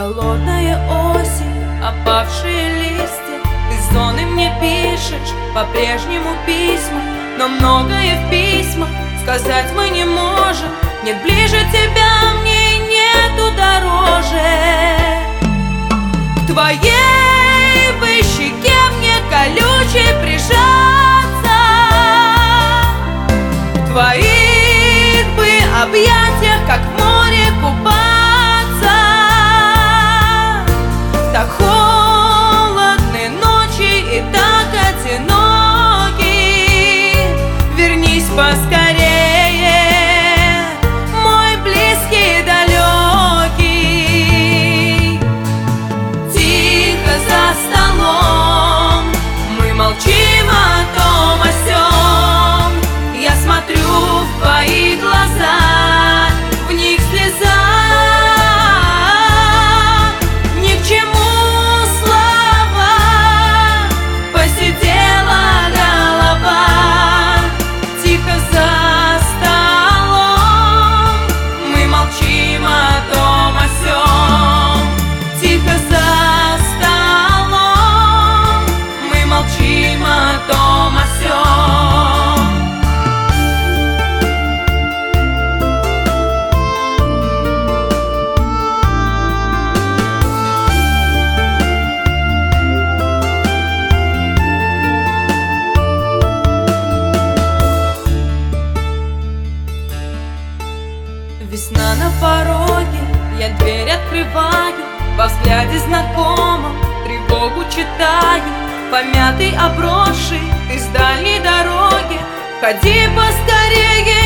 Холодная осень, опавшие листья. Ты зоны мне пишешь, по-прежнему письма, но многое в письмах сказать мы не можем. Нет ближе тебя мне и нету дороже. К твоей бы щеке мне колючей прижаться, в твоих бы объятиях, как в море, купаться. Так холодны ночи и так одиноки. Вернись поскорее, мой близкий далекий. Тихо за столом мы молчим о том о сём. Я смотрю в твои глаза, в них слеза. Весна на пороге, я дверь открываю, во взгляде знакомом тревогу читаю. Помятый, обросший, ты с дальней дороги, входи поскорее.